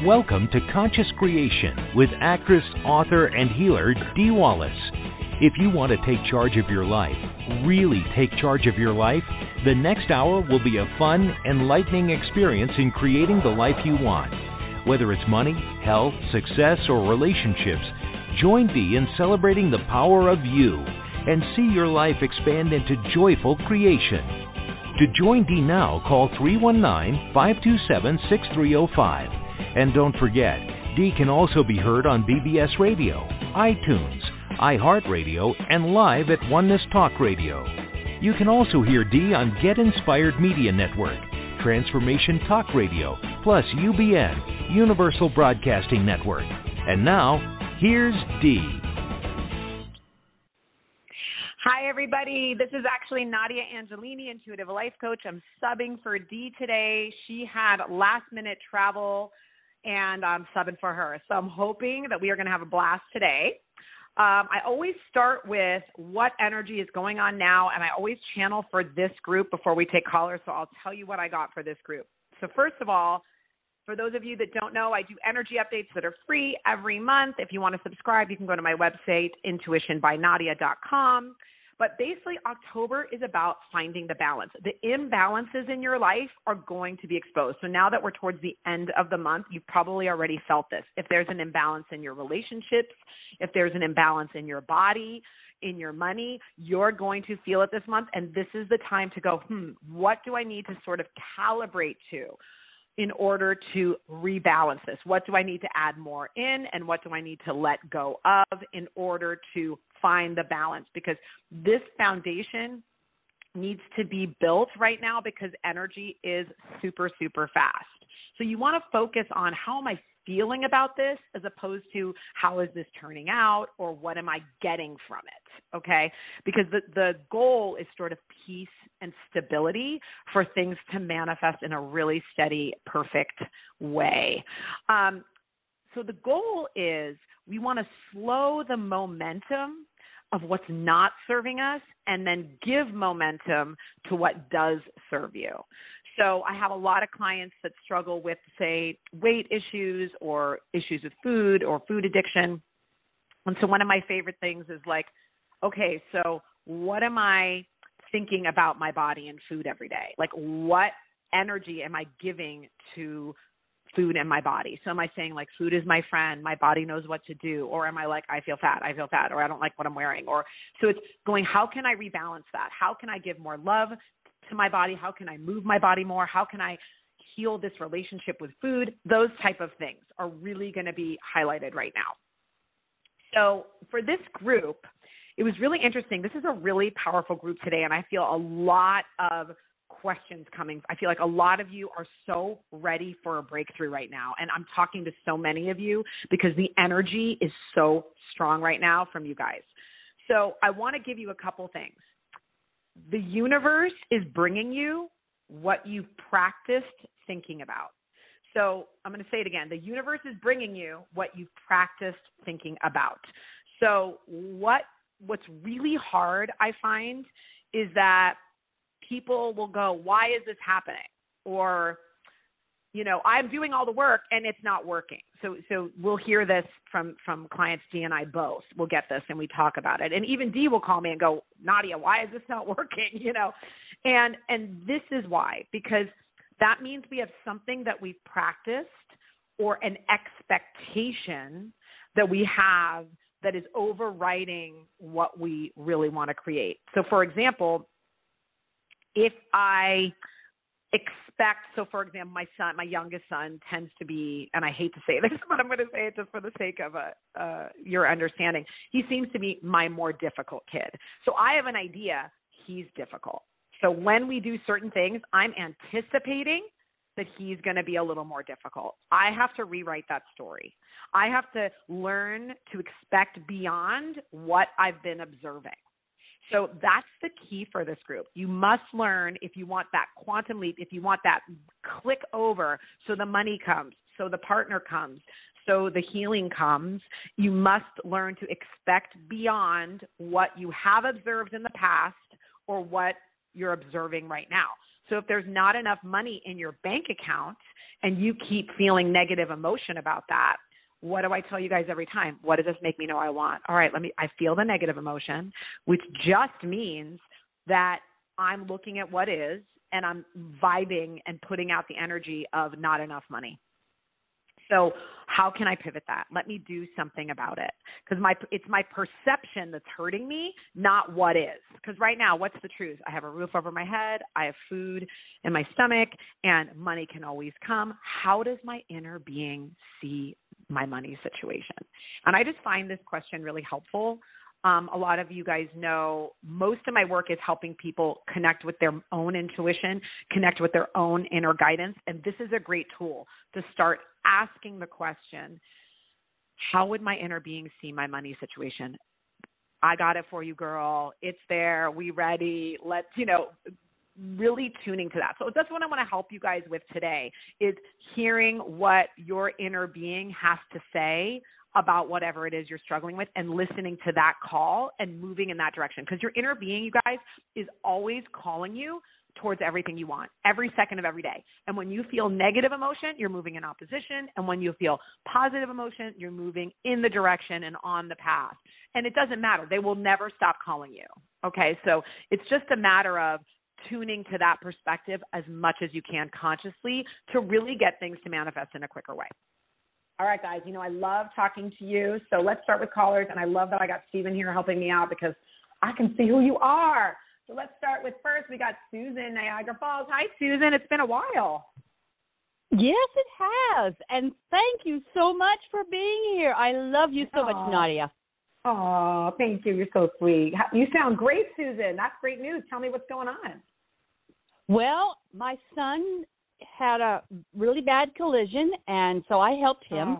Welcome to Conscious Creation with actress, author, and healer Dee Wallace. If you want to take charge of your life, really take charge of your life, the next hour will be a fun, enlightening experience in creating the life you want. Whether it's money, health, success, or relationships, join Dee in celebrating the power of you and see your life expand into joyful creation. To join Dee now, call 319-527-6305. And don't forget, Dee can also be heard on BBS Radio, iTunes, iHeartRadio, and live at Oneness Talk Radio. You can also hear Dee on Get Inspired Media Network, Transformation Talk Radio, plus UBN, Universal Broadcasting Network. And now, here's Dee. Hi, everybody. This is actually Nadia Angelini, Intuitive Life Coach. I'm subbing for Dee today. She had last-minute travel, and I'm subbing for her. So I'm hoping that we are going to have a blast today. I always start with what energy is going on now, and I always channel for this group before we take callers, so I'll tell you what I got for this group. So first of all, for those of you that don't know, I do energy updates that are free every month. If you want to subscribe, you can go to my website, intuitionbynadia.com. But basically, October is about finding the balance. The imbalances in your life are going to be exposed. So now that we're towards the end of the month, you've probably already felt this. If there's an imbalance in your relationships, if there's an imbalance in your body, in your money, you're going to feel it this month. And this is the time to go, what do I need to sort of calibrate to in order to rebalance this? What do I need to add more in, and what do I need to let go of in order to find the balance? Because this foundation needs to be built right now because energy is super, super fast. So you want to focus on how am I feeling about this as opposed to how is this turning out or what am I getting from it, okay? Because the goal is sort of peace and stability for things to manifest in a really steady, perfect way. So the goal is we want to slow the momentum of what's not serving us and then give momentum to what does serve you. So I have a lot of clients that struggle with, say, weight issues or issues with food or food addiction. And so one of my favorite things is like, okay, so what am I thinking about my body and food every day? Like, what energy am I giving to food and my body? So am I saying like food is my friend, my body knows what to do, or am I like I feel fat, or I don't like what I'm wearing? Or so it's going, how can I rebalance that? How can I give more love to my body? How can I move my body more? How can I heal this relationship with food? Those type of things are really going to be highlighted right now. So for this group, it was really interesting. This is a really powerful group today, and I feel a lot of questions coming. I feel like a lot of you are so ready for a breakthrough right now, and I'm talking to so many of you because the energy is so strong right now from you guys. So I want to give you a couple things. The universe is bringing you what you've practiced thinking about. So I'm going to say it again. The universe is bringing you what you've practiced thinking about. So what's really hard, I find, is that people will go, why is this happening? Or, you know, I'm doing all the work and it's not working. So we'll hear this from clients, Dee and I both. We'll get this and we talk about it. And even Dee will call me and go, Nadia, why is this not working? You know, and this is why, because that means we have something that we've practiced or an expectation that we have that is overriding what we really want to create. So for example, if I expect, so for example, my youngest son tends to be, and I hate to say this, but I'm going to say it just for the sake of your understanding. He seems to be my more difficult kid. So I have an idea he's difficult. So when we do certain things, I'm anticipating that he's going to be a little more difficult. I have to rewrite that story. I have to learn to expect beyond what I've been observing. So that's the key for this group. You must learn, if you want that quantum leap, if you want that click over, so the money comes, so the partner comes, so the healing comes, you must learn to expect beyond what you have observed in the past or what you're observing right now. So if there's not enough money in your bank account, and you keep feeling negative emotion about that, what do I tell you guys every time? What does this make me know I want? All right, I feel the negative emotion, which just means that I'm looking at what is, and I'm vibing and putting out the energy of not enough money. So how can I pivot that? Let me do something about it, because it's my perception that's hurting me, not what is. Because right now, what's the truth? I have a roof over my head, I have food in my stomach, and money can always come. How does my inner being see my money situation? And I just find this question really helpful. A lot of you guys know most of my work is helping people connect with their own intuition, connect with their own inner guidance. And this is a great tool to start asking the question, how would my inner being see my money situation? I got it for you, girl. It's there. We ready. Let's, really tuning to that. So that's what I want to help you guys with today, is hearing what your inner being has to say about whatever it is you're struggling with, and listening to that call and moving in that direction. Because your inner being, you guys, is always calling you towards everything you want, every second of every day. And when you feel negative emotion, you're moving in opposition. And when you feel positive emotion, you're moving in the direction and on the path. And it doesn't matter. They will never stop calling you. Okay. So it's just a matter of tuning to that perspective as much as you can consciously to really get things to manifest in a quicker way. All right, guys, I love talking to you. So let's start with callers. And I love that I got Stephen here helping me out, because I can see who you are. So let's start with first. We got Susan, Niagara Falls. Hi, Susan. It's been a while. Yes, it has. And thank you so much for being here. I love you so much, Nadia. Oh, thank you. You're so sweet. You sound great, Susan. That's great news. Tell me what's going on. Well, my son had a really bad collision, and so I helped him.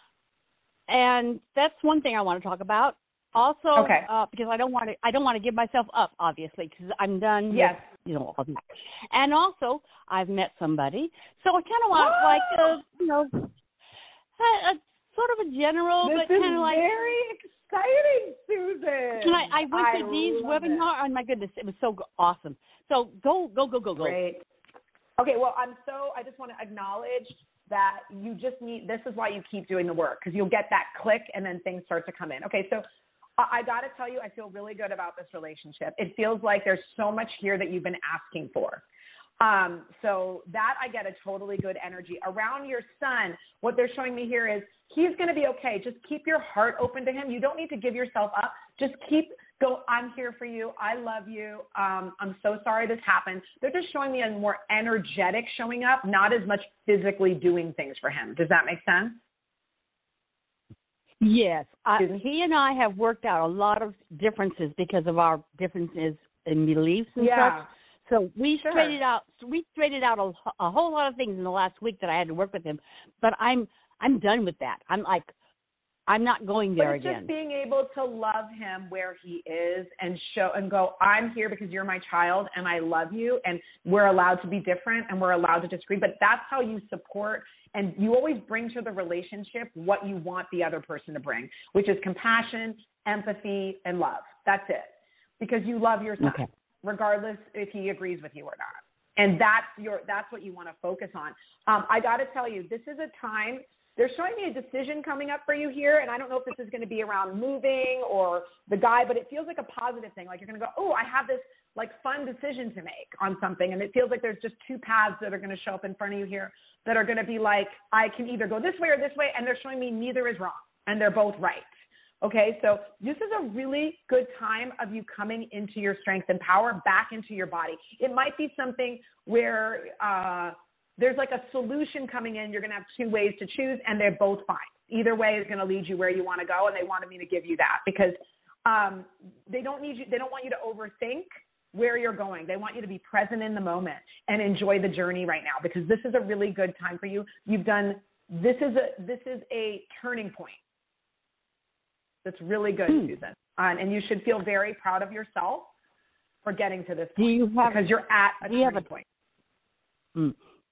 And that's one thing I want to talk about. Also, because I don't want to give myself up, obviously, because I'm done yes. with, all that. And also, I've met somebody, so I kind of want, a sort of a general, this but kind of like very exciting, Susan. I went to Dee's webinar. Oh my goodness, it was so awesome. So go. Great. Okay, well, I just want to acknowledge that you just this is why you keep doing the work, because you'll get that click and then things start to come in. Okay, so I got to tell you, I feel really good about this relationship. It feels like there's so much here that you've been asking for. So that I get a totally good energy. Around your son, what they're showing me here is he's going to be okay. Just keep your heart open to him. You don't need to give yourself up. Just go. I'm here for you. I love you. I'm so sorry this happened. They're just showing me a more energetic showing up, not as much physically doing things for him. Does that make sense? Yes. He and I have worked out a lot of differences because of our differences in beliefs and such. So we straightened out. A whole lot of things in the last week that I had to work with him. But I'm done with that. I'm not going there again. Just being able to love him where he is and show and go, I'm here because you're my child and I love you, and we're allowed to be different and we're allowed to disagree. But that's how you support, and you always bring to the relationship what you want the other person to bring, which is compassion, empathy, and love. That's it. Because you love your son, regardless if he agrees with you or not. And that's what you want to focus on. I got to tell you, this is a time. They're showing me a decision coming up for you here, and I don't know if this is going to be around moving or the guy, but it feels like a positive thing. Like you're going to go, oh, I have this like fun decision to make on something, and it feels like there's just two paths that are going to show up in front of you here that are going to be like, I can either go this way or this way, and they're showing me neither is wrong, and they're both right. Okay, so this is a really good time of you coming into your strength and power, back into your body. It might be something where there's like a solution coming in. You're going to have two ways to choose, and they're both fine. Either way is going to lead you where you want to go, and they wanted me to give you that because they don't want you to overthink where you're going. They want you to be present in the moment and enjoy the journey right now, because this is a really good time for you. This is a turning point. That's really good, Susan. And you should feel very proud of yourself for getting to this point because you're at a turning point. Do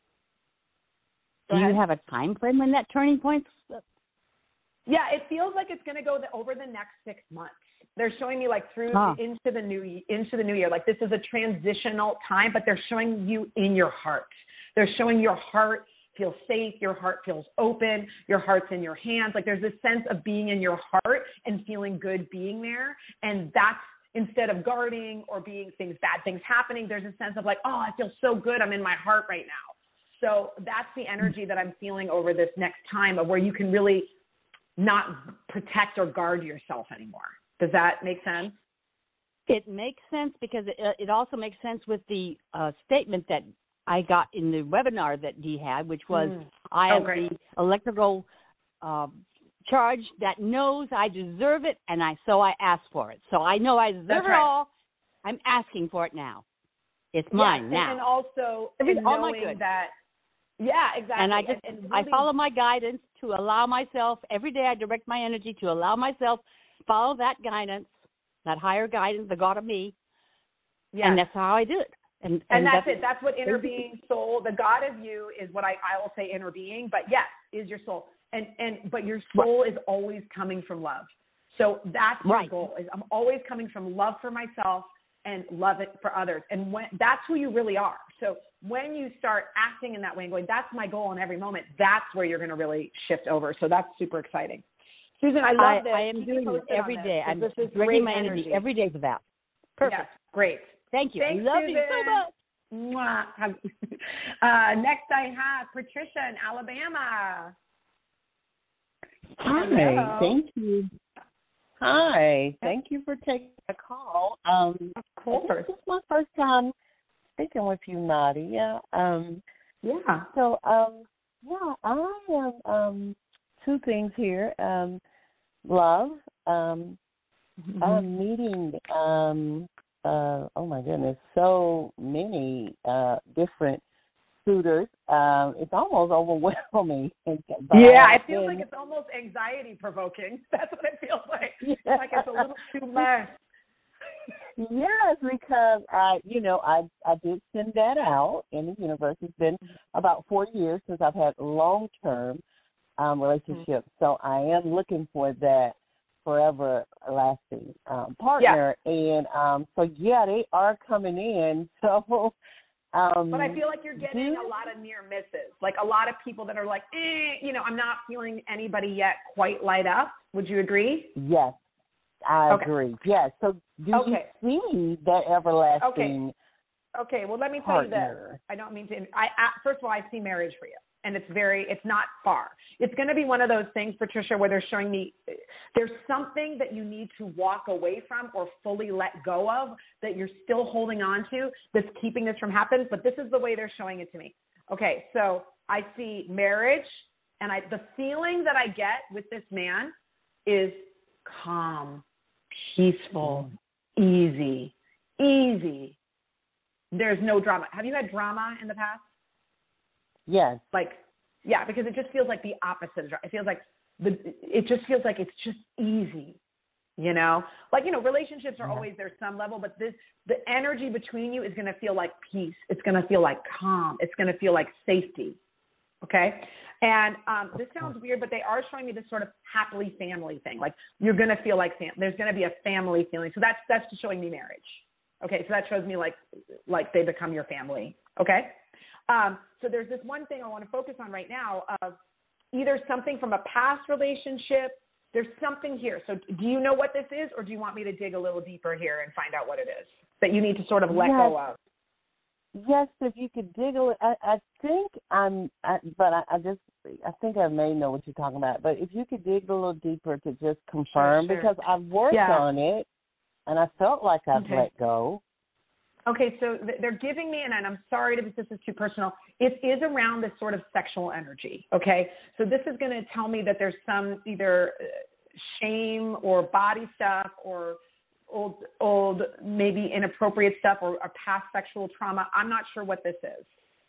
you have a time frame when that turning point? Yeah, it feels like it's going to go over the next 6 months. They're showing me like into the new year. Like this is a transitional time, but they're showing you in your heart. They're showing your heart feels safe. Your heart feels open. Your heart's in your hands. Like there's this sense of being in your heart and feeling good being there. And that's, instead of guarding or being bad things happening, there's a sense of like, oh, I feel so good. I'm in my heart right now. So that's the energy that I'm feeling over this next time, of where you can really not protect or guard yourself anymore. Does that make sense? It makes sense, because it also makes sense with the statement that I got in the webinar that Dee had, which was, I am the electrical charge that knows I deserve it, and so I ask for it. So I know I deserve it all. I'm asking for it now. It's mine now. And also knowing that, exactly. And I follow my guidance to allow myself, every day I direct my energy to allow myself, follow that guidance, that higher guidance, the God of me, and that's how I do it. And that's it. That's what inner being, soul, the God of you is what I will say inner being, but yes, is your soul. But your soul is always coming from love. So that's my goal, is I'm always coming from love for myself and love it for others. And that's who you really are. So when you start acting in that way and going, that's my goal in every moment, that's where you're going to really shift over. So that's super exciting. Susan, I love this. I am doing it every day. I'm bringing my energy every day for that. Perfect. Yes, great. Thank you. Thanks, I love Susan. you so much. Next I have Patricia in Alabama. Hi, Hello. thank you. Hi, thank you for taking the call. Of course. This is my first time speaking with you, Nadia. So, I am two things here. Love. I'm meeting, oh my goodness, so many different suitors. It's almost overwhelming. It feels like it's almost anxiety provoking. That's what it feels like. Yeah. It's like it's a little too much. Yes, because I did send that out in the universe. It's been about 4 years since I've had long-term relationships, so I am looking for that forever lasting partner. And they are coming in. So. But I feel like you're getting a lot of near misses, like a lot of people that are like, I'm not feeling anybody yet quite light up. Would you agree? Yes, I agree. Yes. So do you see that everlasting Okay, well, let me tell you this. I don't mean to. First of all, I see marriage for you. And it's not far. It's going to be one of those things, Patricia, where they're showing me there's something that you need to walk away from or fully let go of that you're still holding on to that's keeping this from happening. But this is the way they're showing it to me. Okay, so I see marriage, and the feeling that I get with this man is calm, peaceful, easy. There's no drama. Have you had drama in the past? Yes. Because it just feels like the opposite. It feels like it just feels like it's just easy, relationships are always there's some level, but the energy between you is going to feel like peace. It's going to feel like calm. It's going to feel like safety. Okay. And this sounds weird, but they are showing me this sort of happily family thing. Like you're going to feel like there's going to be a family feeling. So that's just showing me marriage. Okay. So that shows me like they become your family. Okay. So there's this one thing I want to focus on right now of either something from a past relationship. There's something here. So do you know what this is, or do you want me to dig a little deeper here and find out what it is that you need to sort of let go of? Yes, if you could dig a little. I think I think I may know what you're talking about. But if you could dig a little deeper to just confirm, because I've worked on it and I felt like I've let go. Okay, so they're giving me, and I'm sorry if this is too personal, it is around this sort of sexual energy, okay? So this is going to tell me that there's some either shame or body stuff or old maybe inappropriate stuff or a past sexual trauma. I'm not sure what this is.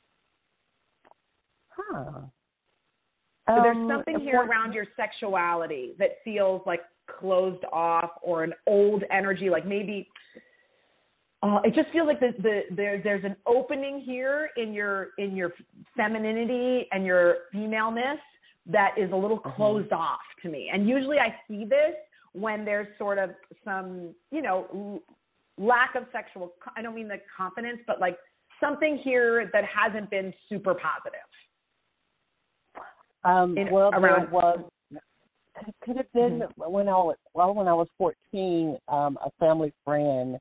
So there's something here around your sexuality that feels like closed off or an old energy, like maybe... it just feels like there's an opening here in your femininity and your femaleness that is a little closed off to me. And usually I see this when there's sort of some, lack of sexual, I don't mean the confidence, but like something here that hasn't been super positive. There was. Could have been when I was 14. A family friend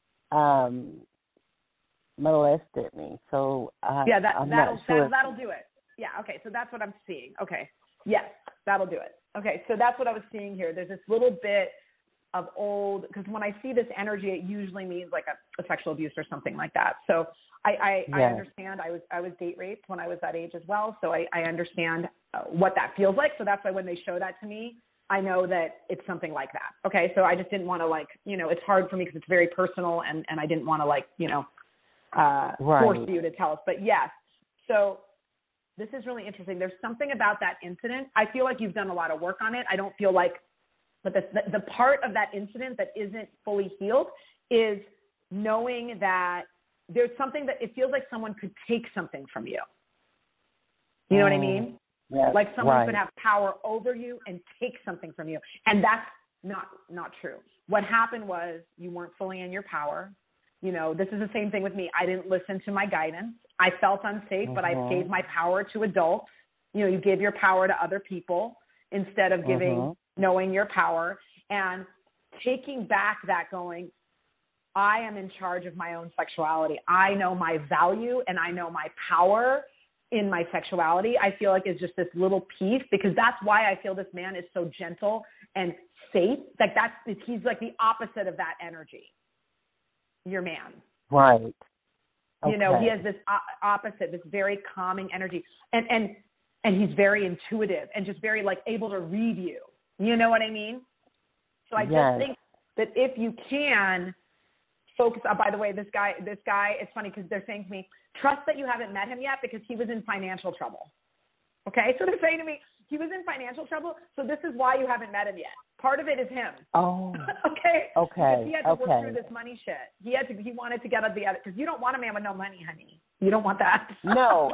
molested me. So that'll do it. Yeah. Okay. So that's what I'm seeing. Okay. Yes, that'll do it. Okay. So that's what I was seeing here. There's this little bit of old, because when I see this energy, it usually means like a sexual abuse or something like that. So I understand. I was date raped when I was that age as well. So I understand what that feels like. So that's why when they show that to me, I know that it's something like that. Okay. So I just didn't want to it's hard for me because it's very personal and I didn't want to force you to tell us, but yes. So this is really interesting. There's something about that incident. I feel like you've done a lot of work on it. I don't feel like, but the part of that incident that isn't fully healed is knowing that there's something that it feels like someone could take something from you. You know what I mean? Yes, like someone could have power over you and take something from you. And that's not true. What happened was you weren't fully in your power. This is the same thing with me. I didn't listen to my guidance. I felt unsafe, but I gave my power to adults. You give your power to other people instead of knowing your power and taking back that going, I am in charge of my own sexuality. I know my value and I know my power in my sexuality. I feel like it's just this little piece, because that's why I feel this man is so gentle and safe. Like he's like the opposite of that energy. Your man. Right. Okay. He has this opposite, this very calming energy. And he's very intuitive and just very able to read you. You know what I mean? So I just think that if you can focus on, by the way, this guy, it's funny because they're saying to me, trust that you haven't met him yet because he was in financial trouble. Okay. So they're saying to me, he was in financial trouble. So this is why you haven't met him yet. Part of it is him. Oh. Okay. Okay. Because he had to work through this money shit. He wanted to get at the other, because you don't want a man with no money, honey. You don't want that. No.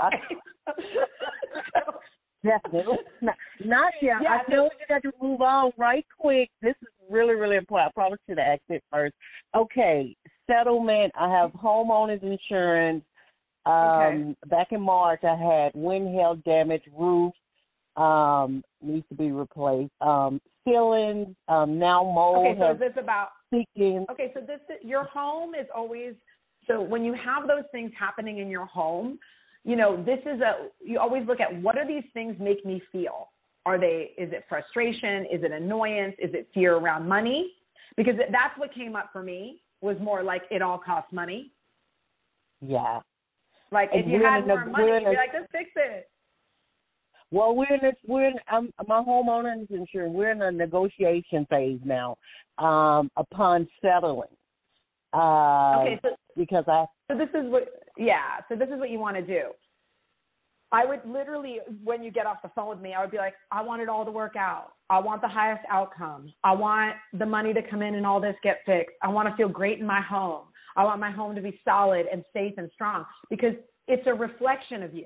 Definitely. Not yet. Yeah, I feel like you got to move on right quick. This is really, really important. I probably should have asked it first. Okay. Settlement. I have homeowners insurance. Back in March, I had wind, hail damage, roof needs to be replaced. Ceilings, now mold. Okay, so is this about speaking? Okay, so your home is always, so when you have those things happening in your home, you always look at, what are these things make me feel? Is it frustration? Is it annoyance? Is it fear around money? Because that's what came up for me, was more like it all costs money. Yeah. Like if you had more money, you'd be like, let's fix it. Well, my homeowner's insurance. We're in a negotiation phase now. Upon settling. Because So this is what you want to do. I would literally, when you get off the phone with me, I would be like, I want it all to work out. I want the highest outcome. I want the money to come in and all this get fixed. I want to feel great in my home. I want my home to be solid and safe and strong, because it's a reflection of you.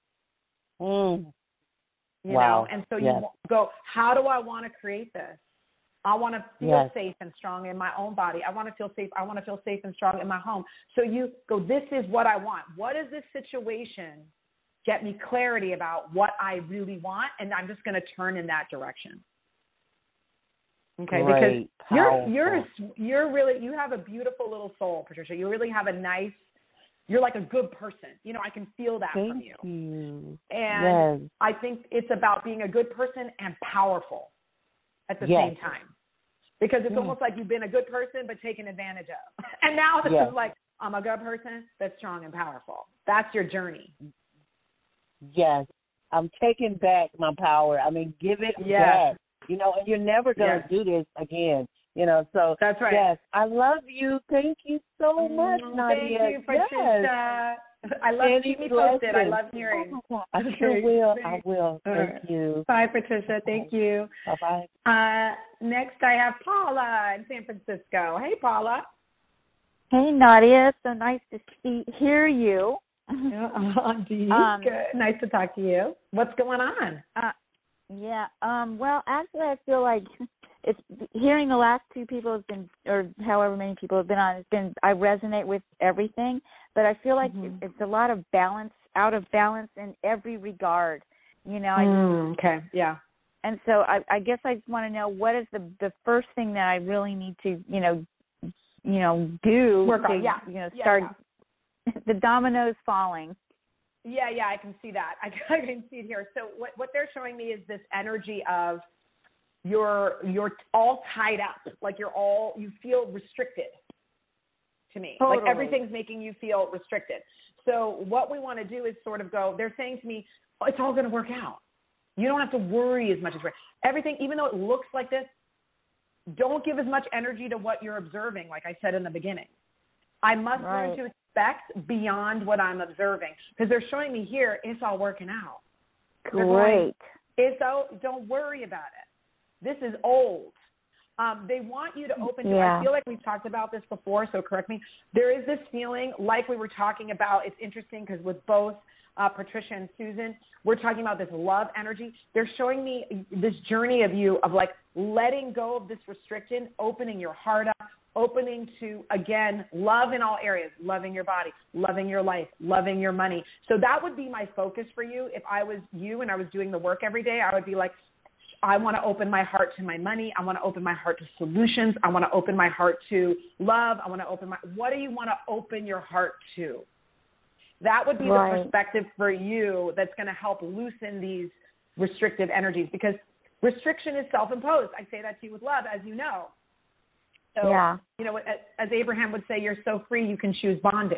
You know, and so you go, how do I want to create this? I want to feel safe and strong in my own body. I want to feel safe. I want to feel safe and strong in my home. So you go, this is what I want. What does this situation get me clarity about what I really want? And I'm just going to turn in that direction. Okay. Great. Because you're really, you have a beautiful little soul, Patricia. You really have you're like a good person. You know, I can feel that from you. Thank you. And I think it's about being a good person and powerful at the same time. Because it's almost like you've been a good person but taken advantage of. And now this is like, I'm a good person that's strong and powerful. That's your journey. Yes. I'm taking back my power. I mean, give it back. You know, and you're never going to do this again. You know, so that's right. Yes, I love you. Thank you so much, Nadia. Thank you, Patricia. I love keep me posted. I love hearing. I sure will. I will. Thank you. Bye, Patricia. Thank you. Bye-bye. Next, I have Paula in San Francisco. Hey, Paula. Hey, Nadia. So nice to hear you. Good. Nice to talk to you. What's going on? Well, actually, I feel like it's hearing the last two people has been, or however many people have been on, I resonate with everything, but I feel like it's a lot of balance, out of balance in every regard. You know, okay, yeah. And so I guess I just want to know what is the first thing that I really need to, do Work on, start the dominoes falling. Yeah, I can see that. I can see it here. So what they're showing me is this energy of you're all tied up, like you feel restricted to me. Totally. Like everything's making you feel restricted. So what we want to do is sort of go, they're saying to me, oh, it's all going to work out. You don't have to worry as much as everything, even though it looks like this, don't give as much energy to what you're observing, like I said in the beginning. I must learn to expect beyond what I'm observing, because they're showing me here, it's all working out. Great. Don't worry about it. This is old. They want you to open to, Yeah. I feel like we've talked about this before, so correct me. There is this feeling, like we were talking about, it's interesting because with both Patricia and Susan, we're talking about this love energy. They're showing me this journey of you, of like letting go of this restriction, opening your heart up, opening to, again, love in all areas, loving your body, loving your life, loving your money. So that would be my focus for you. If I was you and I was doing the work every day, I would be like, I want to open my heart to my money. I want to open my heart to solutions. I want to open my heart to love. I want to open what do you want to open your heart to? That would be the perspective for you that's going to help loosen these restrictive energies, because restriction is self-imposed. I say that to you with love, as you know. So, as Abraham would say, you're so free you can choose bondage,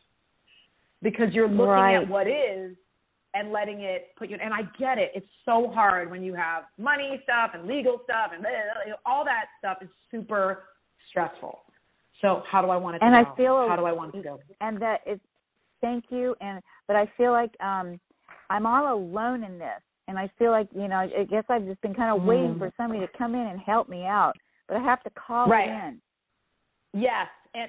because you're looking at what is and letting it put you, and I get it. It's so hard when you have money stuff and legal stuff and all that stuff is super stressful. So how do I want it to go? How do I want it to go? And that is, thank you. But I feel like I'm all alone in this. And I feel like, I guess I've just been kind of waiting for somebody to come in and help me out. But I have to call it in. Yes.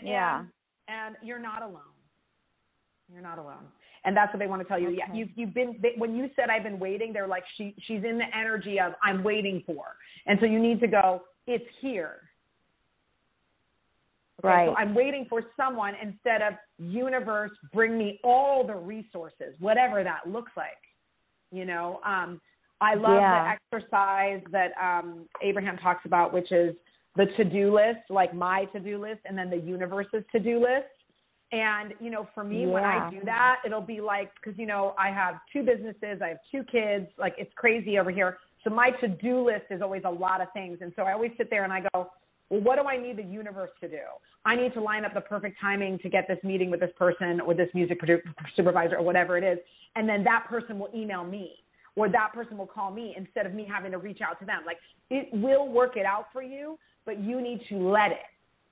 And you're not alone. You're not alone. And that's what they want to tell you. Okay. Yeah, you've been, when you said I've been waiting, they're like, she's in the energy of I'm waiting for. And so you need to go, it's here. Okay, right. So I'm waiting for someone instead of universe, bring me all the resources, whatever that looks like. I love the exercise that Abraham talks about, which is the to-do list, like my to-do list, and then the universe's to-do list. And, for me, when I do that, it'll be like, because, I have 2 businesses, I have 2 kids, like it's crazy over here. So my to-do list is always a lot of things. And so I always sit there and I go, well, what do I need the universe to do? I need to line up the perfect timing to get this meeting with this person or this music supervisor or whatever it is. And then that person will email me, or that person will call me instead of me having to reach out to them. Like, it will work it out for you, but you need to let it.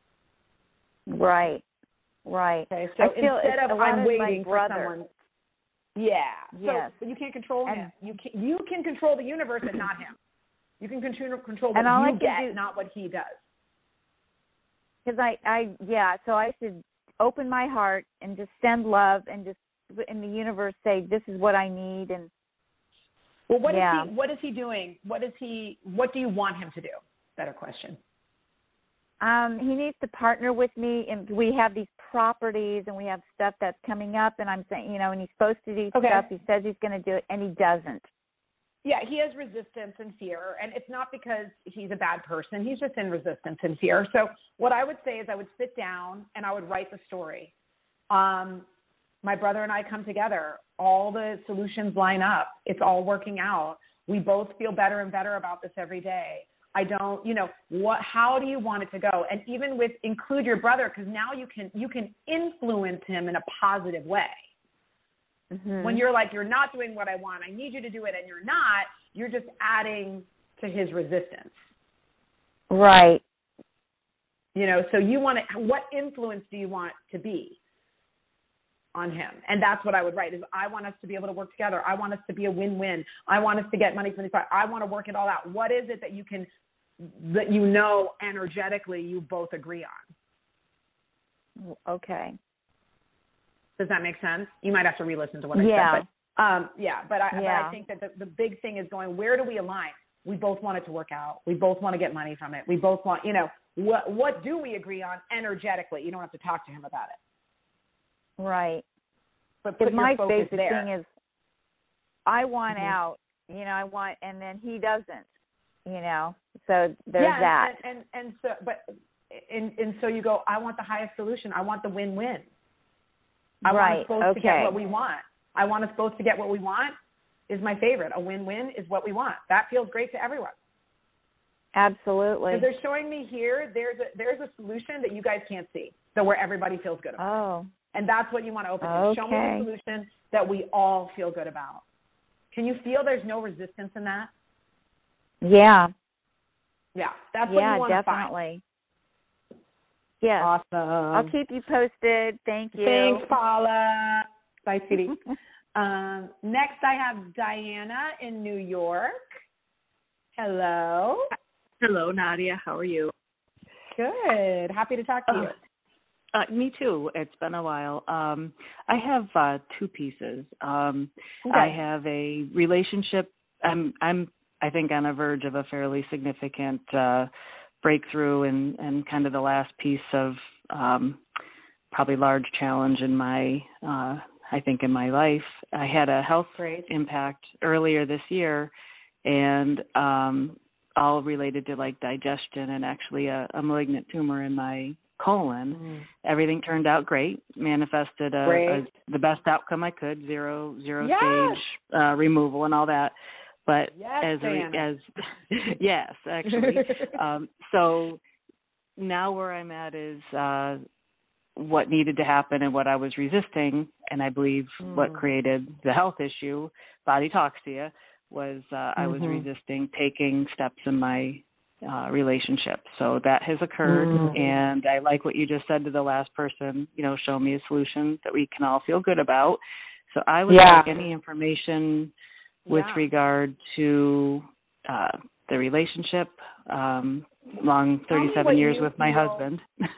Right. Okay, so instead of I'm waiting for someone. Yeah. Yes. So you can't control him. You can control the universe and not him. You can control what you get, not what he does. Because so I should open my heart and just send love and just in the universe say, this is what I need. And well, what is he doing? What do you want him to do? Better question. He needs to partner with me, and we have these properties, and we have stuff that's coming up, and I'm saying, and he's supposed to do stuff. He says he's going to do it, and he doesn't. Yeah, he has resistance and fear, and it's not because he's a bad person. He's just in resistance and fear. So what I would say is I would sit down, and I would write the story. My brother and I come together. All the solutions line up. It's all working out. We both feel better and better about this every day. I don't, how do you want it to go? And even include your brother, because now you can influence him in a positive way. Mm-hmm. When you're like, you're not doing what I want, I need you to do it, and you're not, you're just adding to his resistance. Right. So you want to, what influence do you want to be on him? And that's what I would write is I want us to be able to work together. I want us to be a win-win. I want us to get money from this. I want to work it all out. What is it that energetically you both agree on? Okay. Does that make sense? You might have to re-listen to what I said. But I think that the big thing is going, where do we align? We both want it to work out. We both want to get money from it. We both want, what do we agree on energetically? You don't have to talk to him about it. Right. But put my your focus basic there. thing is I want out, I want, and then he doesn't, so there's that. So you go, I want the highest solution. I want the win-win. I want us both to get what we want. I want us both to get what we want is my favorite. A win-win is what we want. That feels great to everyone. Absolutely. Because they're showing me here, there's a solution that you guys can't see, that where everybody feels good about. Oh. And that's what you want to open to. Show me the solution that we all feel good about. Can you feel there's no resistance in that? Yeah. Yeah, that's what you want to find. Definitely. Yes. Awesome. I'll keep you posted. Thank you. Thanks, Paula. Bye, sweetie. Next, I have Diana in New York. Hello. Hello, Nadia. How are you? Good. Happy to talk to you. Me too. It's been a while. I have two pieces. Okay. I have a relationship. I'm I think on the verge of a fairly significant breakthrough and kind of the last piece of probably large challenge in my I think in my life. I had a health impact earlier this year, and all related to like digestion and actually a malignant tumor in my colon. Everything turned out great. Manifested the best outcome I could. Zero stage removal and all that. But yes, actually. So now where I'm at is what needed to happen and what I was resisting, and I believe what created the health issue, body toxia, was I was resisting taking steps in my relationship. So that has occurred, and I like what you just said to the last person, show me a solution that we can all feel good about. So I would like any information with regard to the relationship, long 37 years with my husband.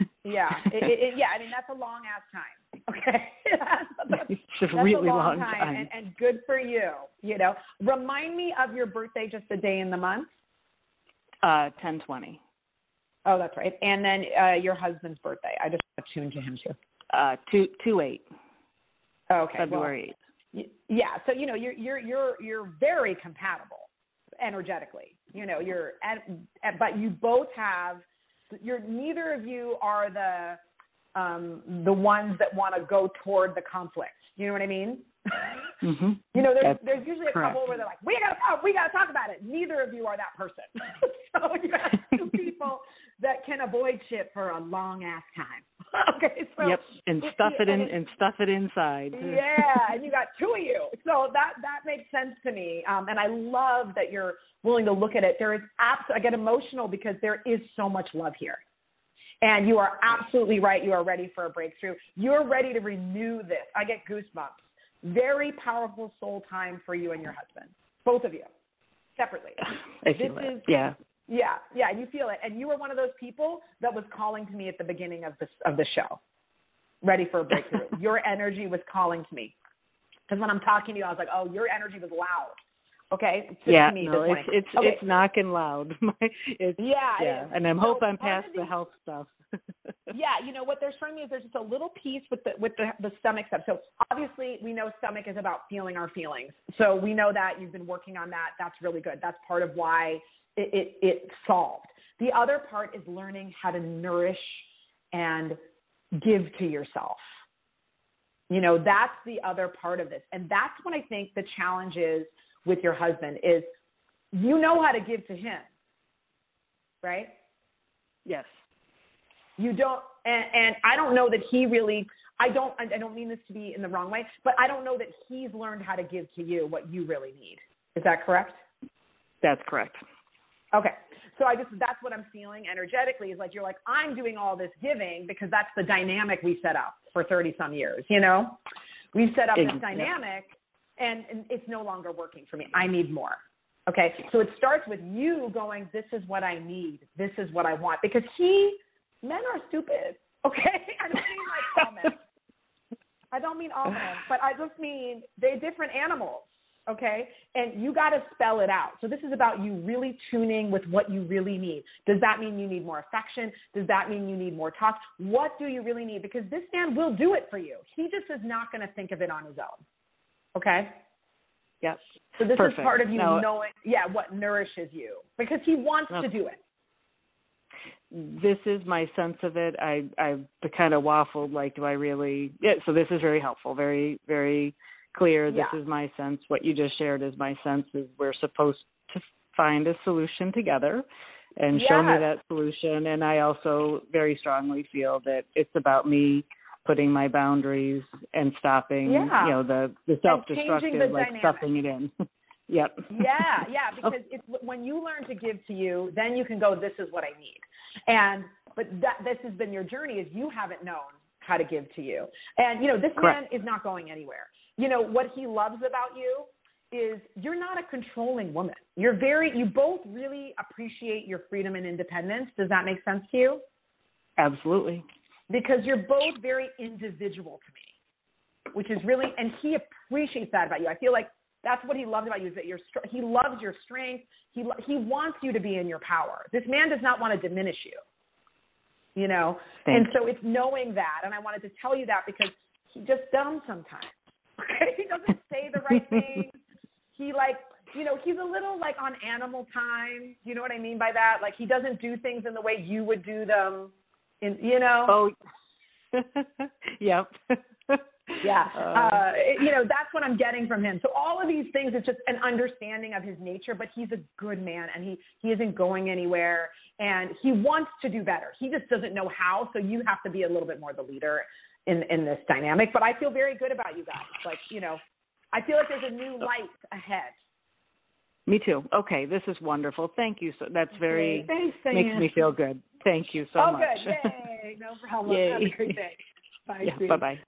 I mean, that's a long ass time. Okay. It's a really long time. And good for you. Remind me of your birthday, just the day and the month. 10/20. Oh, that's right. And then your husband's birthday. I just tuned to him too. 2/8. Okay. February 8th. Yeah. So you're very compatible energetically. But you both have. Neither of you are the ones that want to go toward the conflict. You know what I mean? There's usually a couple where they're like, we gotta talk about it. Neither of you are that person. So you have two people that can avoid shit for a long ass time. Okay, so and stuff it inside. Yeah, and you got two of you. So that makes sense to me. And I love that you're willing to look at it. I get emotional because there is so much love here. And you are absolutely right. You are ready for a breakthrough. You're ready to renew this. I get goosebumps. Very powerful soul time for you and your husband, both of you, separately. I feel it. Yeah, you feel it. And you were one of those people that was calling to me at the beginning of the show, ready for a breakthrough. Your energy was calling to me. Because when I'm talking to you, I was like, oh, your energy was loud. Okay? It's knocking loud. And I hope I'm past the health stuff. What they're showing me is there's just a little piece with the stomach stuff. So obviously we know stomach is about feeling our feelings. So we know that you've been working on that. That's really good. That's part of why it solved. The other part is learning how to nourish and give to yourself. That's the other part of this. And that's what I think the challenge is with your husband is you know how to give to him, right? Yes. You don't, and I don't know that he really, I don't mean this to be in the wrong way, but I don't know that he's learned how to give to you what you really need. Is that correct? That's correct. Okay. So that's what I'm feeling energetically is like, you're like, I'm doing all this giving because that's the dynamic we set up for 30 some years, We've set up this dynamic and it's no longer working for me. I need more. Okay. So it starts with you going, this is what I need. This is what I want. Because men are stupid. Okay. I don't mean like all men. I don't mean all men, but I just mean they're different animals. Okay. And you got to spell it out. So this is about you really tuning with what you really need. Does that mean you need more affection? Does that mean you need more talk? What do you really need? Because this man will do it for you. He just is not going to think of it on his own. Okay? Yep. So this Perfect. is part of you knowing, what nourishes you, because he wants to do it. This is my sense of it. I kind of waffled, like, do I really? Yeah, so this is very helpful, very, very clear. This is my sense. What you just shared is my sense, is we're supposed to find a solution together and show me that solution. And I also very strongly feel that it's about me putting my boundaries and stopping, the self-destructive, like stuffing it in. Yep. Because it's when you learn to give to you, then you can go, this is what I need. But this has been your journey, is you haven't known how to give to you. And, this man is not going anywhere. What he loves about you is you're not a controlling woman. You both really appreciate your freedom and independence. Does that make sense to you? Absolutely. Because you're both very individual to me, which is really, and he appreciates that about you. I feel like that's what he loves about you, is that he loves your strength. He wants you to be in your power. This man does not want to diminish you, And so it's knowing that. And I wanted to tell you that because he just dumb sometimes. Okay? He doesn't say the right thing. He he's a little like on animal time. You know what I mean by that? Like, he doesn't do things in the way you would do them. Oh, yep. That's what I'm getting from him. So all of these things, it's just an understanding of his nature, but he's a good man, and he isn't going anywhere, and he wants to do better. He just doesn't know how, so you have to be a little bit more the leader in this dynamic. But I feel very good about you guys. Like, I feel like there's a new light ahead. Me too. Okay, this is wonderful. Thank you. So that's very, thanks, makes me feel good. Thank you so much. Oh, good. Yay. No problem. Yay. Have a great day. Bye. Bye-bye.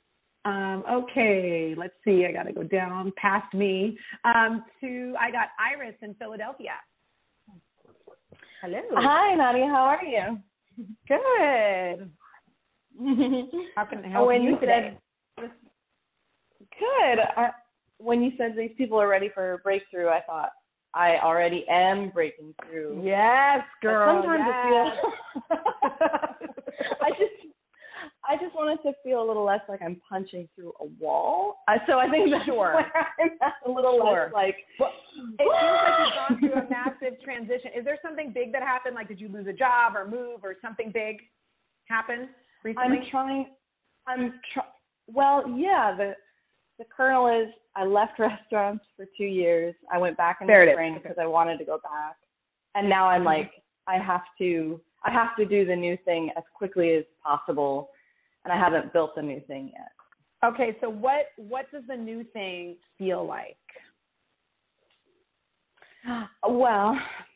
Okay, let's see. I got to go down past me I got Iris in Philadelphia. Hello. Hi, Nadia. How are you? Good. How can I help you today? Good. When you said these people are ready for a breakthrough, I thought, I already am breaking through. Yes, girl. But sometimes it feels I just wanted to feel a little less like I'm punching through a wall. So I think that's where I'm a little less like. Well, it feels like you've gone through a massive transition. Is there something big that happened? Like, did you lose a job or move, or something big happen recently? The kernel is I left restaurants for 2 years. I went back in the spring because I wanted to go back. And now I'm like, I have to do the new thing as quickly as possible. And I haven't built the new thing yet. Okay, so what does the new thing feel like? Well,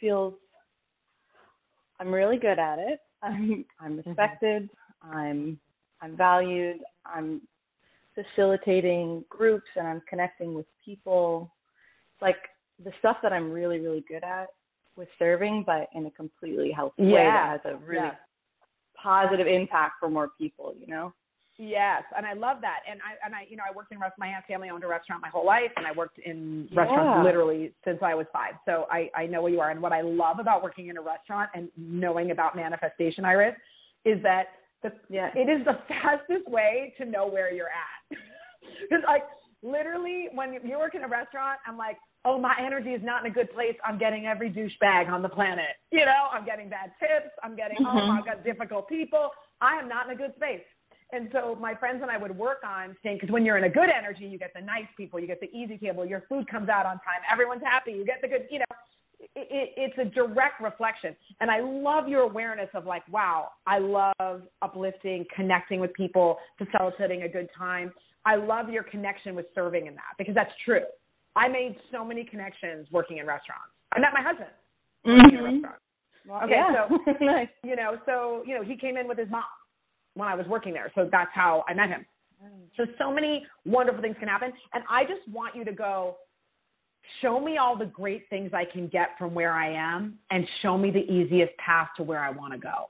I'm really good at it. I'm respected. I'm valued. I'm facilitating groups, and I'm connecting with people. It's like the stuff that I'm really, really good at with serving, but in a completely healthy way that has a really positive impact for more people, Yes, and I love that. And I worked in my family owned a restaurant my whole life, and I worked in restaurants literally since I was 5. So I know where you are. And what I love about working in a restaurant and knowing about manifestation, Iris, is that it is the fastest way to know where you're at. Because literally when you work in a restaurant, I'm like, oh, my energy is not in a good place. I'm getting every douchebag on the planet. I'm getting bad tips. I'm getting, I've got difficult people. I am not in a good space. And so my friends and I would work on saying, because when you're in a good energy, you get the nice people, you get the easy table, your food comes out on time, everyone's happy, you get the good, it's a direct reflection. And I love your awareness of like, wow, I love uplifting, connecting with people, facilitating a good time. I love your connection with serving in that, because that's true. I made so many connections working in restaurants. I met my husband working in restaurants. Well, okay, so nice. He came in with his mom when I was working there, so that's how I met him. So many wonderful things can happen, and I just want you to go, show me all the great things I can get from where I am, and show me the easiest path to where I want to go.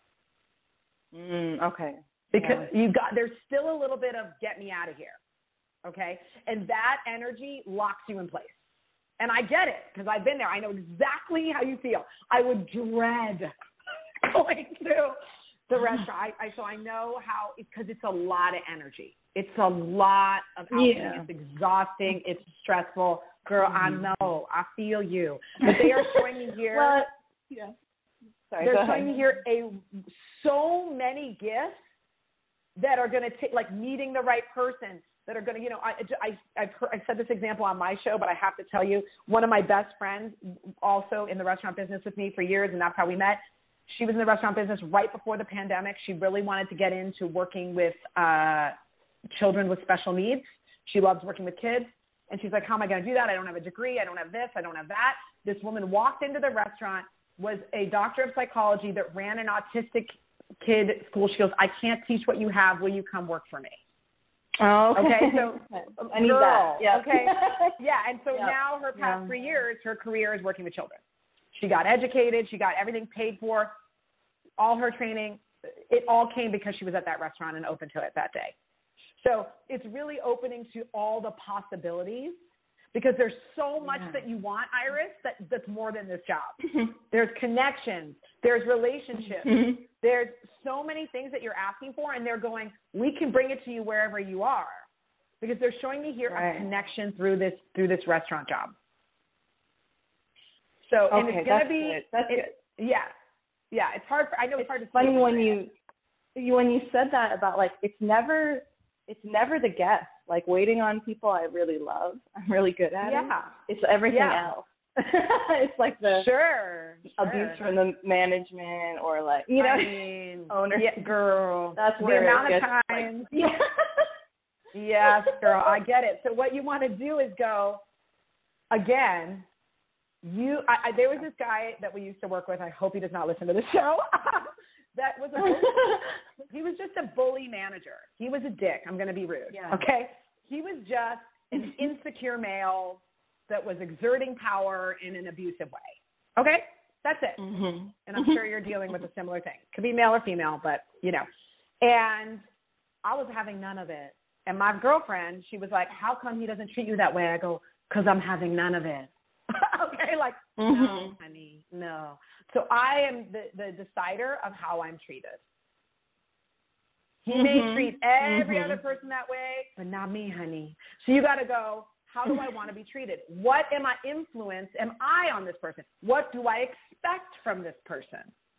Okay. Because there's still a little bit of get me out of here. Okay. And that energy locks you in place. And I get it because I've been there. I know exactly how you feel. I would dread going through the restaurant. So I know how, because it's a lot of energy. It's a lot of output. It's exhausting. It's stressful. Girl, I know. I feel you. But they are showing me here. Sorry, they're showing me here so many gifts that are going to take, like meeting the right person, that are going to, I've said this example on my show, but I have to tell you, one of my best friends, also in the restaurant business with me for years, and that's how we met. She was in the restaurant business right before the pandemic. She really wanted to get into working with children with special needs. She loves working with kids. And she's like, how am I going to do that? I don't have a degree. I don't have this. I don't have that. This woman walked into the restaurant, was a doctor of psychology that ran an autistic kid school. She goes, I can't teach what you have. Will you come work for me? Oh, okay. So, I need that. Yeah. Okay. Yeah. And so now her past 3 years, her career is working with children. She got educated. She got everything paid for, all her training. It all came because she was at that restaurant and open to it that day. So it's really opening to all the possibilities, because there's so much that you want, Iris, that's more than this job. There's connections. There's relationships. There's so many things that you're asking for, and they're going, we can bring it to you wherever you are, because they're showing me here a connection through this restaurant job. So, and it's going to be – That's good. Yeah. Yeah, it's hard. I know it's hard to. Funny when you said that about, like, it's never the guest. Like, waiting on people I really love. I'm really good at it. Yeah. It's everything else. It's like the abuse from the management, or like, owner. Yeah, girl. That's where the amount of time. Like, yes, girl, I get it. So what you want to do is go again. There was this guy that we used to work with. I hope he does not listen to the show. That was he was just a bully manager. He was a dick. I'm going to be rude. Yeah. Okay. He was just an insecure male that was exerting power in an abusive way. Okay. That's it. Mm-hmm. And I'm sure you're dealing with a similar thing. Could be male or female, but and I was having none of it. And my girlfriend, she was like, how come he doesn't treat you that way? I go, because I'm having none of it. Okay, like, no, honey, no. So I am the decider of how I'm treated. He may treat every other person that way, but not me, honey. So you got to go, how do I want to be treated? What influence am I on this person? What do I expect from this person?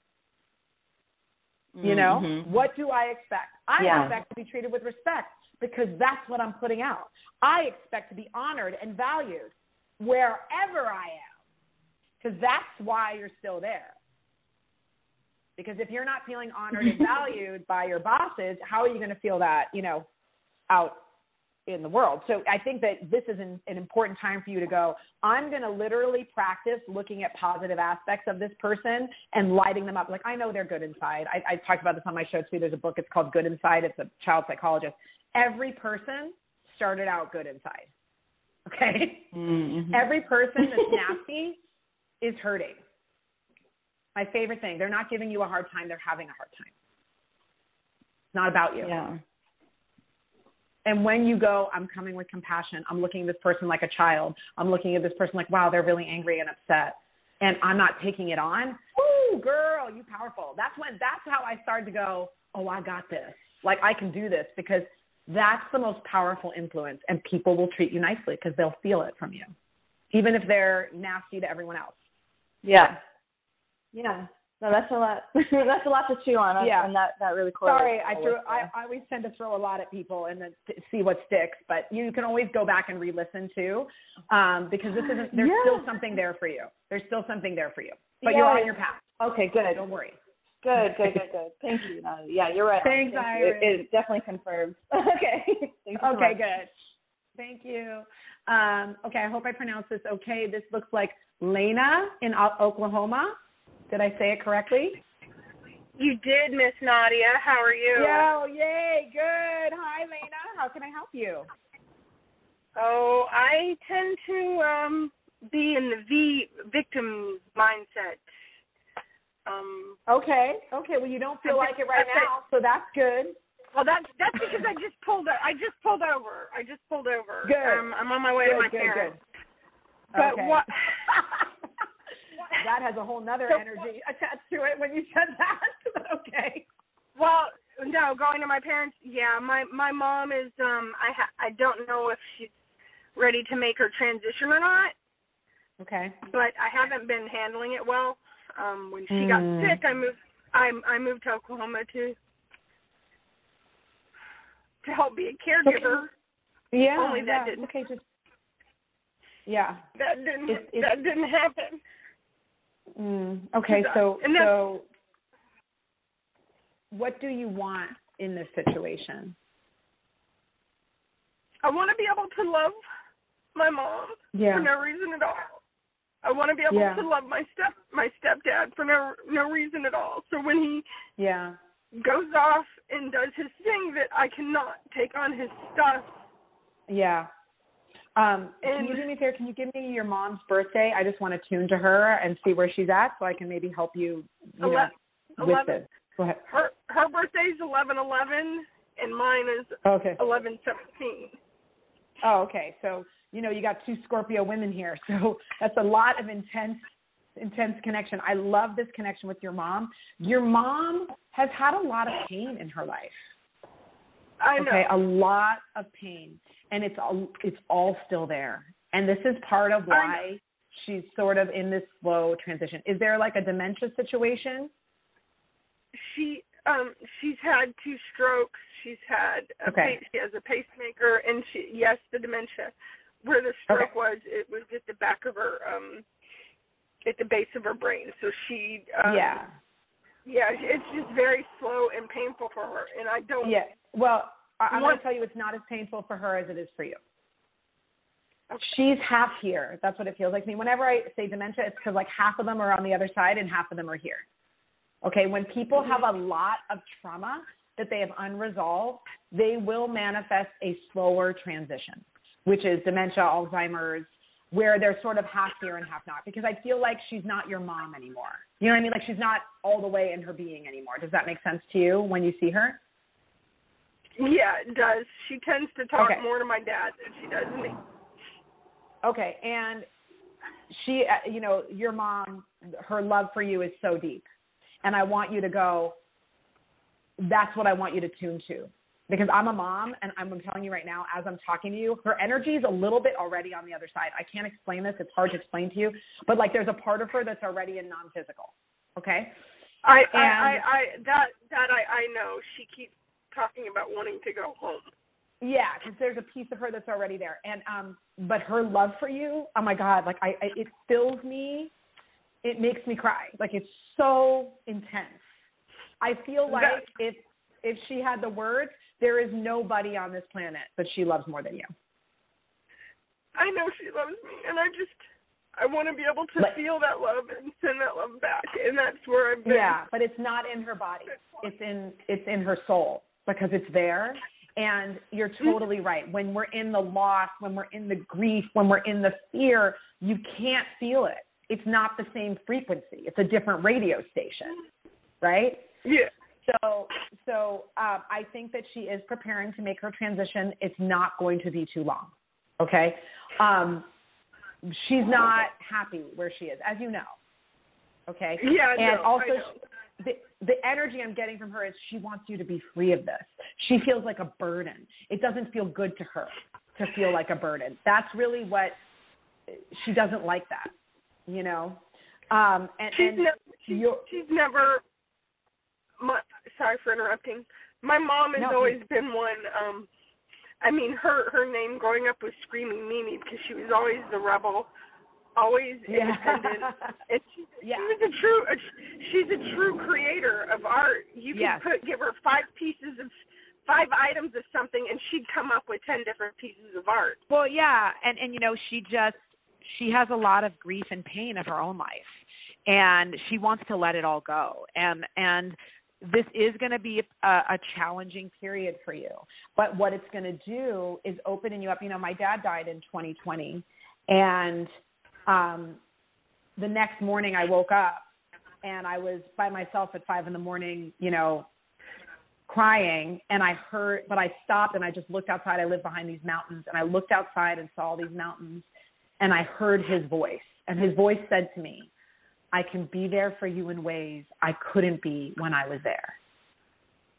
What do I expect? I expect to be treated with respect, because that's what I'm putting out. I expect to be honored and valued wherever I am, because that's why you're still there. Because if you're not feeling honored and valued by your bosses, how are you going to feel that, out in the world? So I think that this is an important time for you to go, I'm going to literally practice looking at positive aspects of this person and lighting them up. Like, I know they're good inside. I talked about this on my show too. There's a book, it's called Good Inside. It's a child psychologist. Every person started out good inside. Okay? Mm-hmm. Every person that's nasty is hurting. My favorite thing, they're not giving you a hard time, they're having a hard time. It's not about you. Yeah. And when you go, I'm coming with compassion, I'm looking at this person like a child, I'm looking at this person like, wow, they're really angry and upset, and I'm not taking it on, ooh, girl, you powerful. That's how I started to go, oh, I got this. Like, I can do this, because that's the most powerful influence, and people will treat you nicely because they'll feel it from you, even if they're nasty to everyone else. Yeah. Yeah. No, that's a lot. That's a lot to chew on. Yeah. And that really correlates. Sorry, I always tend to throw a lot at people and then see what sticks. But you can always go back and re-listen too, because there's still something there for you. There's still something there for you. But you're on your path. Okay, good. Don't worry. Good. Thank you. Yeah, you're right. Thanks, Iris. It definitely confirms. Okay. Thanks so much. Good. Thank you. Okay, I hope I pronounced this okay. This looks like Lena in Oklahoma. Did I say it correctly? You did, Miss Nadia. How are you? Yo, yay, good. Hi, Lena. How can I help you? Oh, I tend to be in the victim mindset. Okay. Well, you don't feel like it right now, so that's good. Well, that's because I just pulled over. Good. I'm on my way to my parents. Good. But okay. What? That has a whole nother energy attached to it when you said that. Okay. Well, no, going to my parents. Yeah, my mom is. I don't know if she's ready to make her transition or not. Okay. But I haven't been handling it well. When she got sick, I moved to Oklahoma to help be a caregiver. Okay. Yeah. Only that didn't. Okay. Yeah. That didn't happen. Okay. So what do you want in this situation? I want to be able to love my mom for no reason at all. I want to be able to love my stepdad for no reason at all. So when he goes off and does his thing, that I cannot take on his stuff. Yeah. Can you do me a favor? Can you give me your mom's birthday? I just want to tune to her and see where she's at, so I can maybe help you. With this. Go ahead. Her birthday is 11/11, and mine is 11/17. Oh, okay. So you got two Scorpio women here, so that's a lot of intense connection. I love this connection with your mom. Your mom has had a lot of pain in her life. I know. Okay, a lot of pain, and it's all still there. And this is part of why she's sort of in this slow transition. Is there like a dementia situation? She's had 2 strokes. She's had she has a pacemaker, and the dementia. Where the stroke was, it was at the back of her, at the base of her brain. So she, it's just very slow and painful for her, and I don't. Yeah. Well, I'm going to tell you, it's not as painful for her as it is for you. Okay. She's half here. That's what it feels like to me. Whenever I say dementia, it's because like half of them are on the other side and half of them are here. Okay, when people have a lot of trauma that they have unresolved, they will manifest a slower transition, which is dementia, Alzheimer's, where they're sort of half here and half not. Because I feel like she's not your mom anymore. You know what I mean? Like she's not all the way in her being anymore. Does that make sense to you when you see her? Yeah, it does. She tends to talk more to my dad than she does to me. Okay, and she, your mom, her love for you is so deep. And I want you to go, that's what I want you to tune to. Because I'm a mom, and I'm telling you right now, as I'm talking to you, her energy is a little bit already on the other side. I can't explain this. It's hard to explain to you. But, like, there's a part of her that's already in non-physical. Okay? I know. She keeps talking about wanting to go home. Yeah, because there's a piece of her that's already there. And but her love for you, oh, my God, like, it fills me. It makes me cry. Like, it's so intense. I feel like if she had the words, there is nobody on this planet that she loves more than you. I know she loves me, and I want to be able to feel that love and send that love back, and that's where I've been. Yeah, but it's not in her body. It's in her soul because it's there. And you're totally right. When we're in the loss, when we're in the grief, when we're in the fear, you can't feel it. It's not the same frequency. It's a different radio station, right? Yeah. So I think that she is preparing to make her transition. It's not going to be too long, okay? She's not happy where she is, as you know, okay? Yeah, and also I know. The energy I'm getting from her is she wants you to be free of this. She feels like a burden. It doesn't feel good to her to feel like a burden. That's really what she doesn't like that. She's never. Sorry for interrupting. My mom has always been one. Her name growing up was Screaming Mimi because she was always the rebel, always independent. And she's a true creator of art. You can give her 5 items of something, and she'd come up with 10 different pieces of art. Well, yeah, and she has a lot of grief and pain of her own life, and she wants to let it all go. And this is going to be a challenging period for you. But what it's going to do is opening you up. My dad died in 2020, and the next morning I woke up, and I was by myself at 5 a.m, crying, and I stopped, and I just looked outside. I live behind these mountains, and I looked outside and saw these mountains, and I heard his voice, and his voice said to me, I can be there for you in ways I couldn't be when I was there.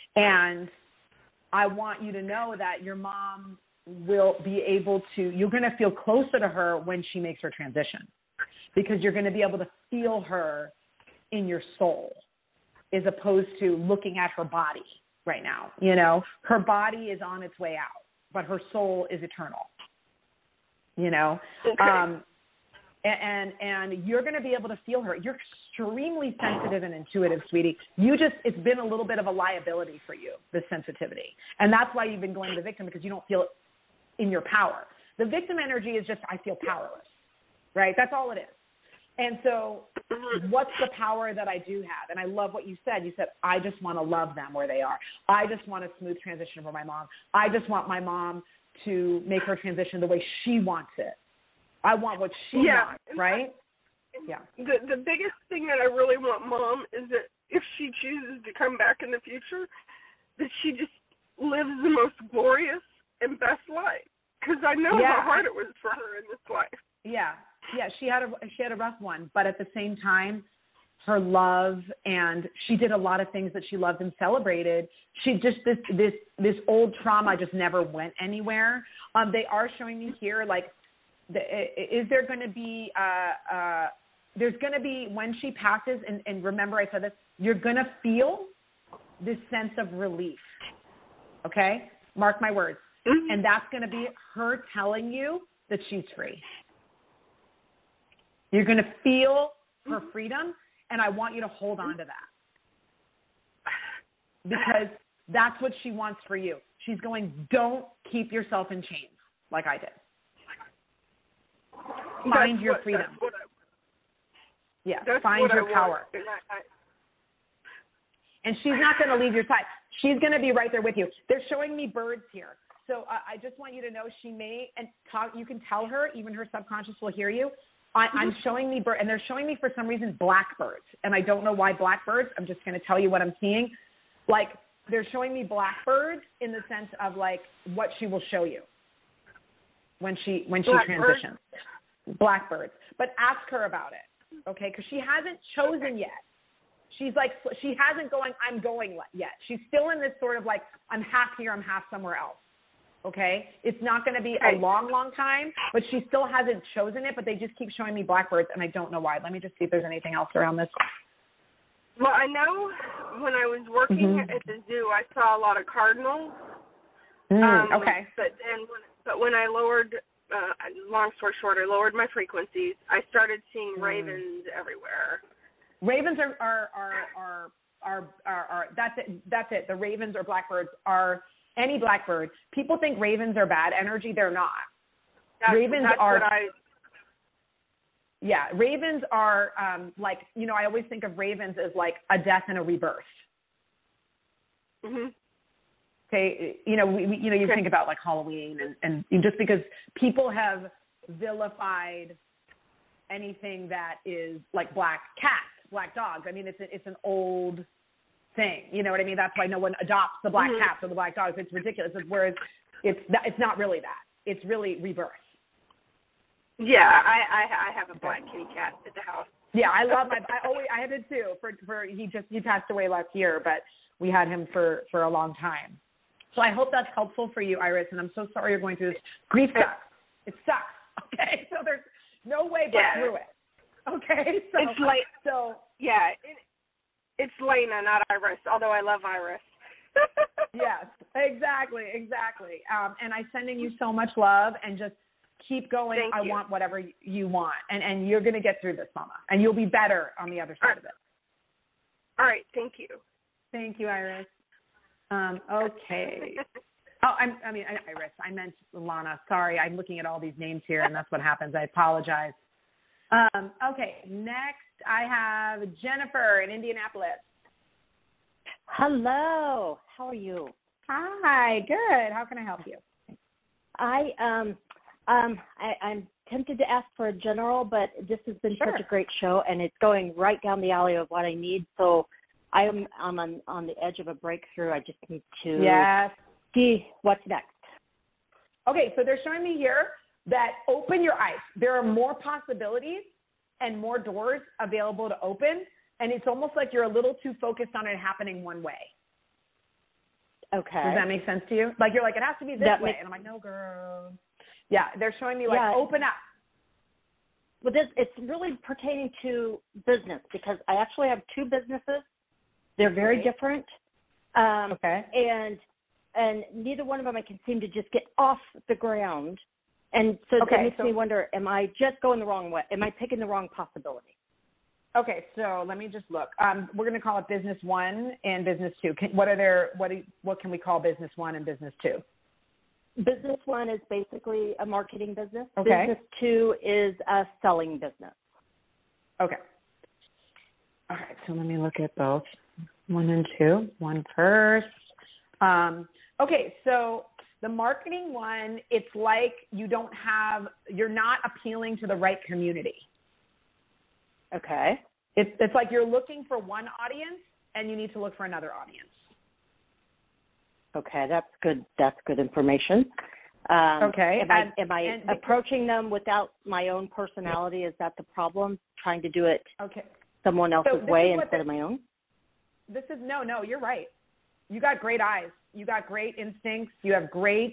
And I want you to know that your mom will be able to, you're going to feel closer to her when she makes her transition, because you're going to be able to feel her in your soul as opposed to looking at her body right now. You know, her body is on its way out, but her soul is eternal, you know. Okay. And you're going to be able to feel her. You're extremely sensitive and intuitive, sweetie. It's been a little bit of a liability for you, this sensitivity. And that's why you've been going to the victim, because you don't feel in your power. The victim energy is just, I feel powerless, right? That's all it is. And so what's the power that I do have? And I love what you said. You said, I just want to love them where they are. I just want a smooth transition for my mom. I just want my mom to make her transition the way she wants it. I want what she wants, right? Yeah. The biggest thing that I really want Mom is that if she chooses to come back in the future, that she just lives the most glorious and best life. Because I know how hard it was for her in this life. Yeah. She had a rough one, but at the same time, her love, and she did a lot of things that she loved and celebrated. She just this old trauma just never went anywhere. They are showing me here, like, is there going to be there's going to be, when she passes, and remember I said this, you're going to feel this sense of relief. Okay, mark my words. Mm-hmm. And that's going to be her telling you that she's free. You're going to feel her freedom, and I want you to hold on to that, because that's what she wants for you. She's going, don't keep yourself in chains like I did. Find your freedom. Find your power. And she's not going to leave your side. She's going to be right there with you. They're showing me birds here. So I just want you to know she may, and talk, you can tell her, even her subconscious will hear you. I'm showing me and they're showing me for some reason blackbirds, and I don't know why blackbirds. I'm just going to tell you what I'm seeing. Like, they're showing me blackbirds in the sense of like what she will show you when she transitions. Blackbirds, but ask her about it, okay? Because she hasn't chosen yet. She's like, she hasn't I'm going yet. She's still in this sort of like, I'm half here, I'm half somewhere else. Okay, it's not going to be a long, long time, but she still hasn't chosen it, but they just keep showing me blackbirds, and I don't know why. Let me just see if there's anything else around this. Well, I know when I was working at the zoo, I saw a lot of cardinals. Okay. But when I lowered, long story short, I lowered my frequencies, I started seeing ravens everywhere. Ravens are that's it. The ravens or blackbirds are any blackbird. People think ravens are bad energy. They're not. Ravens are. Ravens are like, you know, I always think of ravens as like a death and a rebirth. Mm-hmm. Okay, you know, you think about like Halloween, and just because people have vilified anything that is like black cats, black dogs. I mean, it's an old thing. You know what I mean? That's why no one adopts the black cats or the black dogs. It's ridiculous. Whereas it's not really that. It's really rebirth. Yeah, I have a black kitty cat at the house. Yeah, I love I had it too. He passed away last year, but we had him for a long time. So I hope that's helpful for you, Iris. And I'm so sorry you're going through this. Grief sucks. It sucks. Okay, so there's no way but through it. Okay, so it's like it's Lena, not Iris. Although I love Iris. Yes, exactly. And I'm sending you so much love, and just keep going. Thank you. I want whatever you want, and you're going to get through this, Mama, and you'll be better on the other side of it. All right, thank you. Thank you, Iris. Okay. Iris. I meant Lana. Sorry, I'm looking at all these names here, and that's what happens. I apologize. Okay, next I have Jennifer in Indianapolis. Hello. How are you? Hi. Good. How can I help you? I'm tempted to ask for a general, but this has been such a great show, and it's going right down the alley of what I need. So I'm on the edge of a breakthrough. I just need to see what's next. Okay, so they're showing me here that open your eyes. There are more possibilities and more doors available to open, and it's almost like you're a little too focused on it happening one way. Okay. Does that make sense to you? Like, you're like, it has to be this way. And I'm like, no, girl. Yeah, they're showing me, like, open up. Well, it's really pertaining to business because I actually have two businesses. They're very different. And neither one of them I can seem to just get off the ground. And so that makes me wonder, am I just going the wrong way? Am I picking the wrong possibility? Okay, so let me just look. We're going to call it Business 1 and Business 2. What can we call Business 1 and Business 2? Business 1 is basically a marketing business. Okay. Business 2 is a selling business. Okay. All right, so let me look at both. 1 and 2. 1 first. Okay, so the marketing one, it's like you're not appealing to the right community. Okay. It's like you're looking for one audience and you need to look for another audience. Okay, that's good. That's good information. Okay. Am I approaching them without my own personality? Is that the problem? Trying to do it someone else's way instead of my own? No, you're right. You got great eyes. You got great instincts. You have great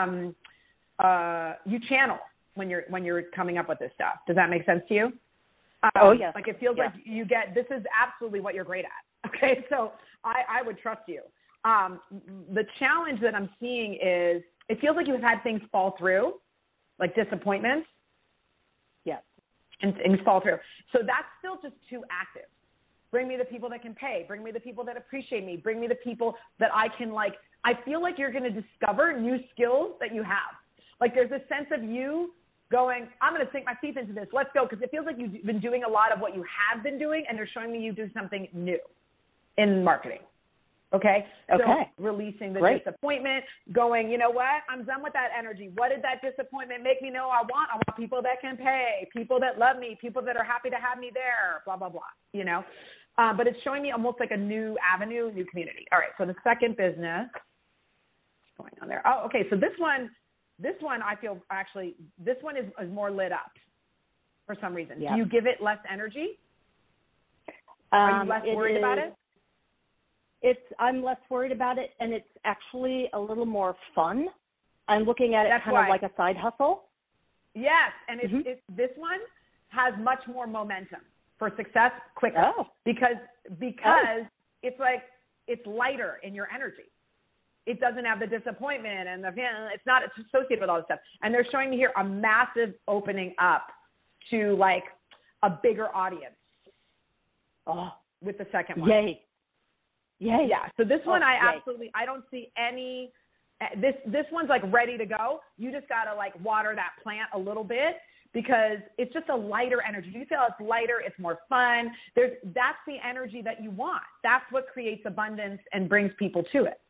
you channel when you're coming up with this stuff. Does that make sense to you? Yes. Like it feels like you get, this is absolutely what you're great at. Okay. So I would trust you. The challenge that I'm seeing is it feels like you've had things fall through, like disappointments. Yes. And things fall through. So that's still just too active. Bring me the people that can pay. Bring me the people that appreciate me. Bring me the people that I can I feel like you're going to discover new skills that you have. Like there's a sense of you going, I'm going to sink my teeth into this. Let's go. Because it feels like you've been doing a lot of what you have been doing and they're showing me you do something new in marketing. Okay? So releasing the disappointment, going, you know what? I'm done with that energy. What did that disappointment make me know I want? I want people that can pay, people that love me, people that are happy to have me there, blah, blah, blah, you know? But it's showing me almost like a new avenue, new community. All right, so the second business, what's going on there? Oh, okay, so this one I feel actually, this one is more lit up for some reason. Yeah. Do you give it less energy? Are you less worried about it? I'm less worried about it, and it's actually a little more fun. I'm looking at it kind of like a side hustle. Yes, and this one has much more momentum for success quicker because it's like it's lighter in your energy. It doesn't have the disappointment and it's not associated with all this stuff. And they're showing me here a massive opening up to like a bigger audience. With the second one. Yay. Yeah. So this one I don't see any. This one's like ready to go. You just gotta like water that plant a little bit. Because it's just a lighter energy. You feel it's lighter, it's more fun. That's the energy that you want. That's what creates abundance and brings people to it.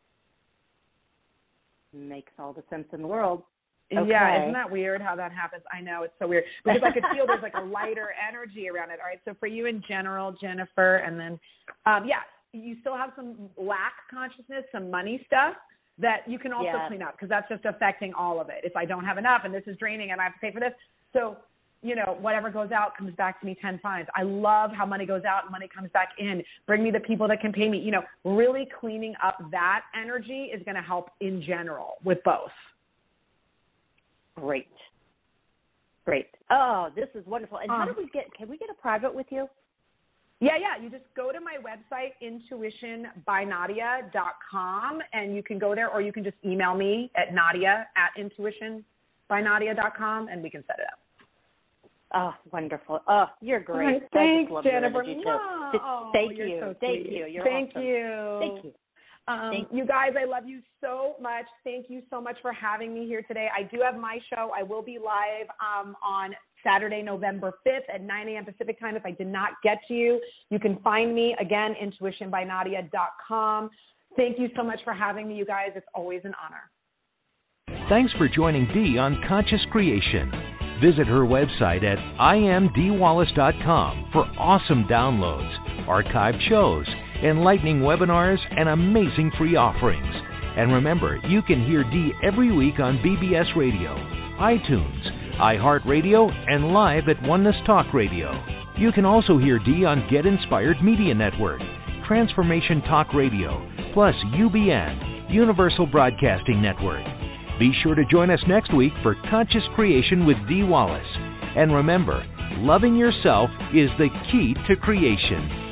Makes all the sense in the world. Okay. Yeah, isn't that weird how that happens? I know, it's so weird. Because I could feel there's like a lighter energy around it. All right, so for you in general, Jennifer, and then, you still have some lack consciousness, some money stuff that you can also clean up because that's just affecting all of it. If I don't have enough and this is draining and I have to pay for this, so, whatever goes out comes back to me 10 times. I love how money goes out and money comes back in. Bring me the people that can pay me. Really cleaning up that energy is going to help in general with both. Great. Oh, this is wonderful. And how can we get a private with you? Yeah. You just go to my website, intuitionbynadia.com, and you can go there, or you can just email me at nadia@intuitionbynadia.com, and we can set it up. Oh, wonderful. Oh, you're great. Right, thanks, Jennifer. Thank you. So Thank you. You're Thank awesome. you. Thank you. You guys, I love you so much. Thank you so much for having me here today. I do have my show. I will be live on Saturday, November 5th at 9 a.m. Pacific time. If I did not get to you, you can find me, again, intuitionbynadia.com. Thank you so much for having me, you guys. It's always an honor. Thanks for joining Dee on Conscious Creation. Visit her website at imdwallace.com for awesome downloads, archived shows, enlightening webinars, and amazing free offerings. And remember, you can hear Dee every week on BBS Radio, iTunes, iHeartRadio, and live at Oneness Talk Radio. You can also hear Dee on Get Inspired Media Network, Transformation Talk Radio, plus UBN, Universal Broadcasting Network. Be sure to join us next week for Conscious Creation with Dee Wallace. And remember, loving yourself is the key to creation.